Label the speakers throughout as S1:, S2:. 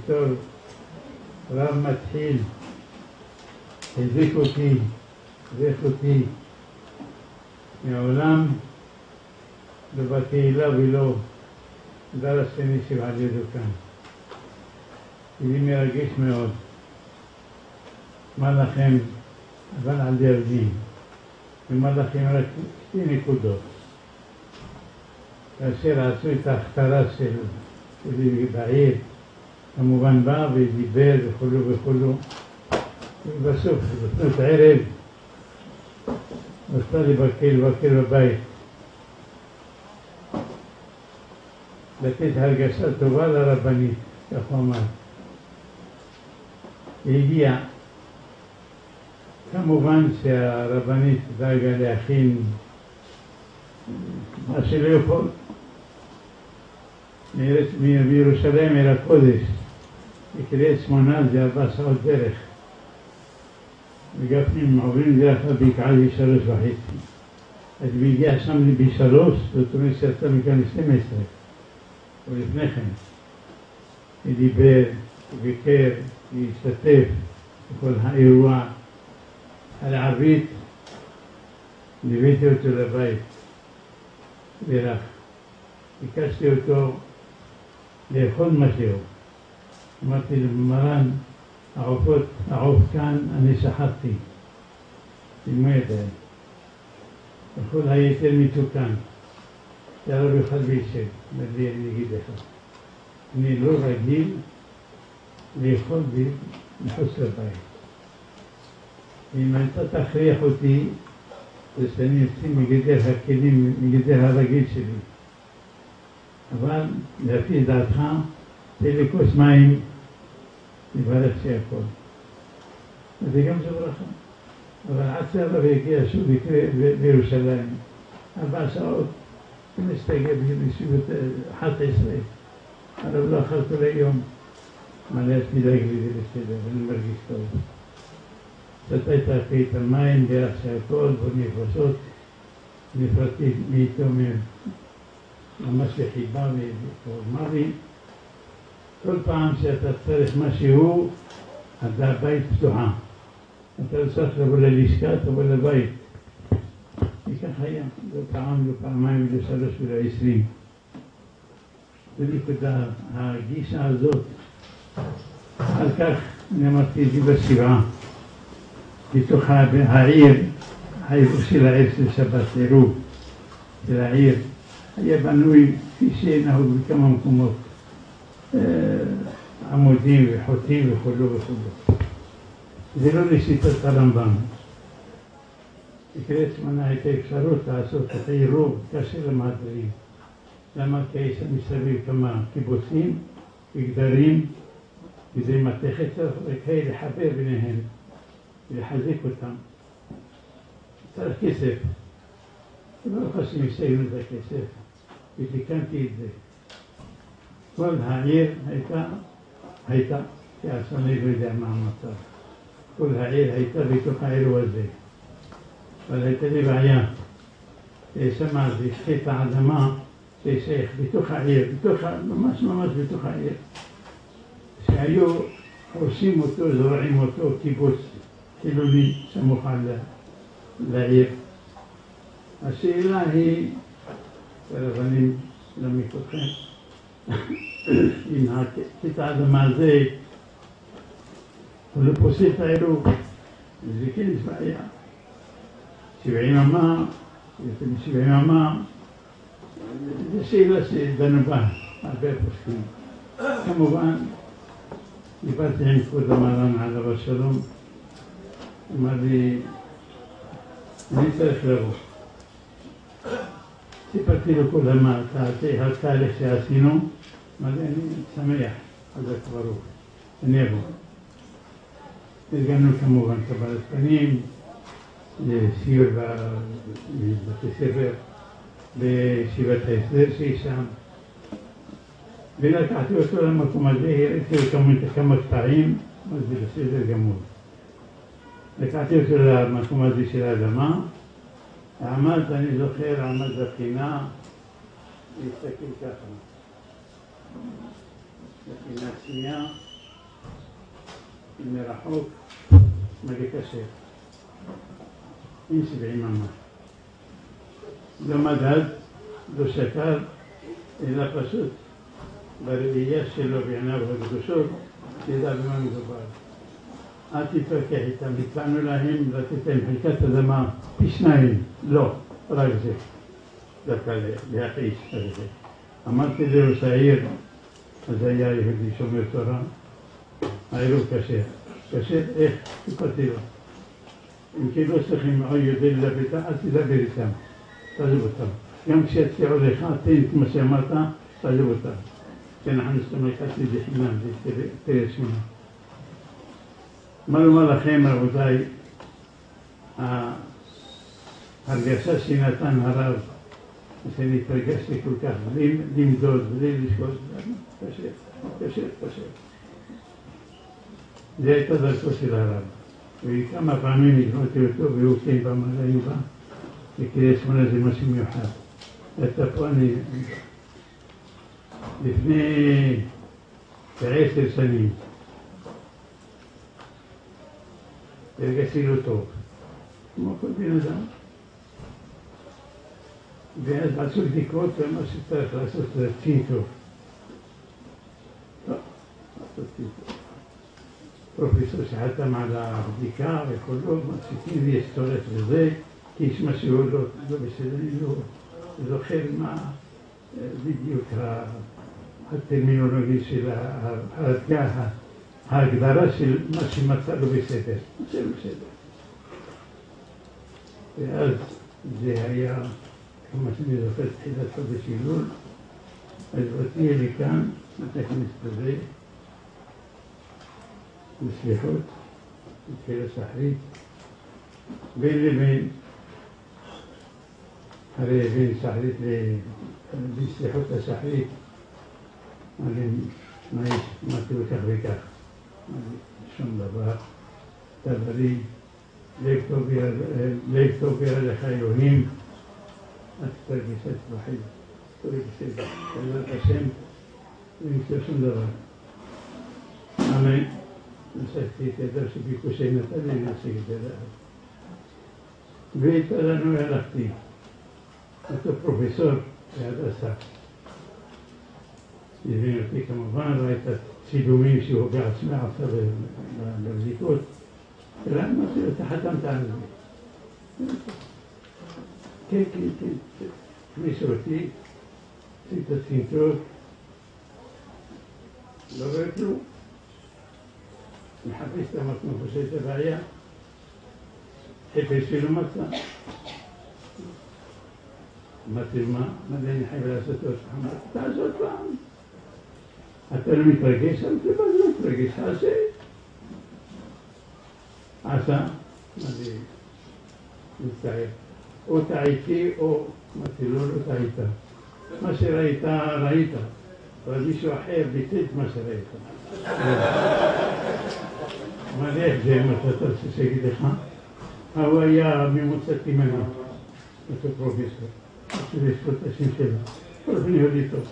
S1: בתור רב מתחיל, החזיק אותי מעולם לא בקהילה ולא דרסתי ניסים על ידו כאן. לי מרגש מאוד. אמר לכם, אבל על דרדים. אמר לכם רק 2 נקודות. כאשר עשו את ההכתרה שלי בעיר, כמובן בא ודיבר וכולו. ובסוף, בסוף ערב, רצה לבקר בבית. לתת הרגשה טובה לרבנית, כך הוא אמר. והגיע. כמובן שהרבנית דאגה להכין מה שלא יכול. מירושלים אל הקודש, בקריית שמונה זה 4 שעות דרך. וגפנים עוברים דרך הבקעה ב3:30. אז והגיע שם ב3, זאת אומרת שיצא מכאן 12. ולפני כן, ודיבר, וביקר, והשתתף בכל האירוע. על הערבית, ליוויתי אותו לבית, בירך. ביקשתי אותו לאכול משהו. אמרתי למרן, העוף כאן, אני שחטתי. עם ידיים. וכל היתר מתוקן. זה הרב אחד בישב, אומר לי, אני אגיד לך. אני לא רגיל לאכול מחוץ לבית. אם אתה תכריח אותי, זה שאני יוצא מגדר הכלים, מגדר הרגיל שלי. אבל לפי דעתך, תן לי כוס מים, לברך שהכל. וזה גם זה ברכה. אבל עד שהרב יגיע שוב בירושלים, 4 שעות, הוא מסתגר בישיבות 11. הרב לא אכל כל היום. מלא תדאג לי בסדר, ואני מרגיש טוב. שתה את המים, בירך שהכל, בוא נפרשות, נפרדתי מאיתו ממש לחיבה ואומר לי, כל פעם שאתה צריך משהו, אתה הבית פתוחה. אתה לא צריך לבוא ללשכה, תבוא לבית. וכך היה, לא פעם, לא פעמיים, לא 3 ולא 20. בנקודה, הגישה הזאת, על כך אני אמרתי את זה בשבעה. בתוך העיר של העיר של שבת, עירוב של העיר, היה בנוי כפי שנהוג בכמה מקומות, עמודים וחוטים וכולו. זה לא לשיטת הרמב"ם. בקריית שמונה הייתה אפשרות לעשות את העירוב כאשר למהדרין. למה? כי יש מסביב כמה קיבוצים וגדרים, וזה מתכת צריך לחבר ביניהם. ולחזק אותם. צריך כסף. לא חשבים שהיינו את הכסף. ותיקנתי את זה. כל העיר הייתה, כי אני לא יודע מה המצב. כל העיר הייתה בתוך העיר הזה. אבל הייתה לי בעיה. שמה זה שחית האדמה ששייך בתוך העיר, ממש בתוך העיר. שהיו עושים אותו, זורעים אותו, קיבוץ. חילוני סמוך לעיר. השאלה היא, הרבנים להעמיק אתכם, אם את האדמה הזה הוא לא פוסל את העירוב, זה כן יש בעיה. 70 אמה, זו שאלה שדנו בה, הרבה פוסקים. כמובן, דיברתי עם כבוד המרן עליו השלום, אמר לי, אני צריך לבוא. סיפרתי לו כל התהליך שעשינו, אמר לי, אני שמח, חזק ברוך, אני אבוא. ארגנו כמובן קבלת פנים, סיור בבתי ספר, בישיבת ההסדר שהיא שם, ולקחתי אותו למקום הזה, הראיתי לו כמה קטעים, אז זה בסדר גמור. לקחתי אותו למקום הזה של האדמה, אני זוכר, עמד בפינה, להסתכל ככה. בפינה שנייה, מרחוק, מלא קשה. אין 70 ממש. לא מדד, לא שקל, אלא פשוט בראייה שלו בעיניו הקדושות, תדע במה מדובר. אל תתווכח איתם, הצענו להם לתת להם חלקת אדמה פי 2, לא, רק זה, דווקא להכעיס על זה. אמרתי לראש העיר, אז היה יהודי שומר תורה, העיר הוא קשה, איך? סיפרתי לו. אם כי לא צריכים או יודע לדבר, אל תדבר איתם, תעזוב אותם. גם כשיציעו לך, תן את מה שאמרת, תעזוב אותם. כי אנחנו סתמקתי בחינם, זה תראה שמונה. מה לומר לכם, רבותיי, ההרגשה שנתן הרב, שאני התרגשתי כל כך, בלי למדוד, בלי לשקוט, קשה. זה הייתה דרכו של הרב. וכמה פעמים הגנותי אותו, והוא כן במעלה יובה, וקריאת שמונה זה משהו מיוחד. הייתה פה אני, לפני 10 שנים, הרגשתי לא טוב, כמו כל בן אדם. ואז עשו בדיקות, ומה שצריך לעשות זה צינטור. לא, לעשות צינטור. פרופסור שחתם על הבדיקה וכולו, מפסיקים לי צורך וזה, כי יש משהו לא בסדר, אני לא זוכר מה בדיוק הטרמינולוגיה של ההגדרה של מה שמצא לו בסדר. זה בסדר. ואז זה היה, כמו שאני זוכר, תחילת חודש אלול, אז באתי לכאן, הכנסת הזה, בסליחות, התחילה שחרית, בין לבין, הרי בין שחרית בסליחות השחרית, אמרתי בכך וכך, שום דבר, תברי, לב טוב יראה לך אלוהים, אל תתרגש, אל תפחד, תוריד בסדר, בעזרת השם, ונמצא שום דבר. אמן. נשאתי את ידיו שביקושי נתן לי להשיג את ידיו. ואיתה לנו הלכתי, אותו פרופסור בהדסה. הבין אותי כמובן, ראה את הצילומים שהוא בעצמי עשה בבדיקות. אמרתי לו, אתה חתמת על זה. כן, הכניסו אותי, עשית צינטור, לא רואה כלום. מחפש את המקום, חושב את הבעיה, חיפש ולא מצא. אמרתי לו, מה אני חייב לעשות עוד פעם? תעזור פעם. אתה לא מתרגש? אמרתי לו, לא מתרגש, תעשה. עשה, אמרתי, מצטער. או טעיתי או, אמרתי לו, לא טעית. מה שראית, ראית. אבל מישהו אחר ביטל את מה שראית. אבל איך זה מה שאתה רוצה שיגיד לך? הוא היה ממוצא תימני, אותו פרופסור, שזה זכות השם שלו, כל פני יהודי טוב.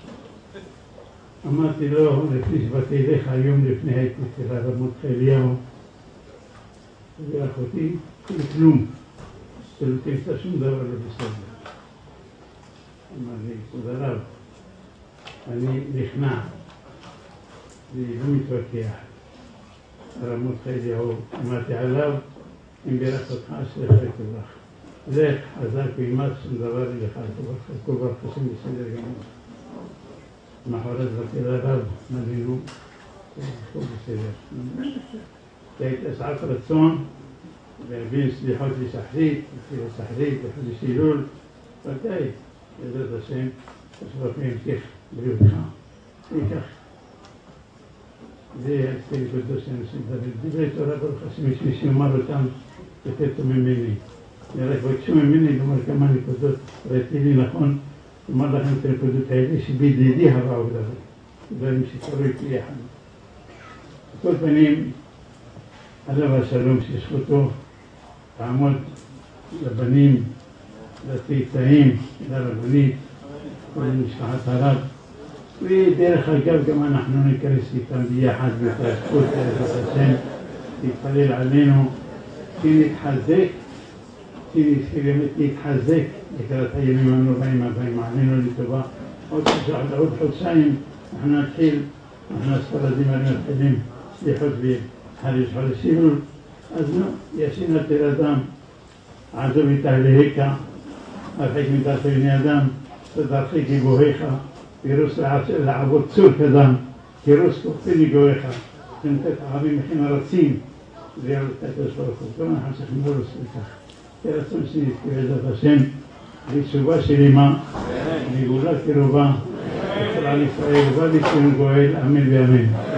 S1: אמרתי לו, לפני שבאתי אליך היום לפני הייתי אצל הרב מרדכי אליהו, ואחותי, כלום, שלא תמצא שום דבר לא בסדר. אמר לי, כבוד הרב, אני נכנע, ולא מתווכח. הרב מרדכי אליהו, אמרתי עליו, אם בירך אותך, אשריך יתברך. לך, חזק ואמץ, שום דבר לי לך, כל ברוך השם בסדר גמור. מחרת באתי לרב, מבינו, הכל בסדר. כי הייתה שעת רצון, והבין סליחות לשחרית, לחודש אלול, ודאי, בעזרת השם, השבח ימשיך בריאותך, וכך. זה הסתיל קודש שאנשים מדברים. דברי תורה ברוך השם, יש מי שאומר אותם יותר ממני. רק בקשו ממני לומר כמה נקודות, ראיתי לי נכון, לומר לכם את הנקודות האלה שבידידי הרעו דבר. דברים שקרו איתי יחד. בכל פנים, עליו השלום שזכותו תעמוד לבנים, לצאצאים, לרבנית, למשפחת הרב, ודרך אגב גם אנחנו ניכנס איתם ביחד בתעסקות בעזרת השם, להתפלל עלינו, שנתחזק, שבאמת נתחזק לקראת הימים הנוראים הבאים עלינו לטובה. עוד חודשיים אנחנו נתחיל, אנחנו הספרדים מתחילים סליחות בחריש חודשים, אז ישין תל אדם, עזוב איתה להיקה, הרחיק מדעת בני אדם, תדרכי גבוהיך, וירוס לעבוד צור קדם, וירוס כוחי לגוהיך, ונתת ערבים מכין הרצים, ויעוד את הקדוש ברוך הוא. כל אנחנו צריכים לרוס לכך. כרצון שנזכה בעזרת השם, לתשובה שלמה, לגאולה קרובה, לכל עם ישראל ובא לציון גואל, אמן ואמן.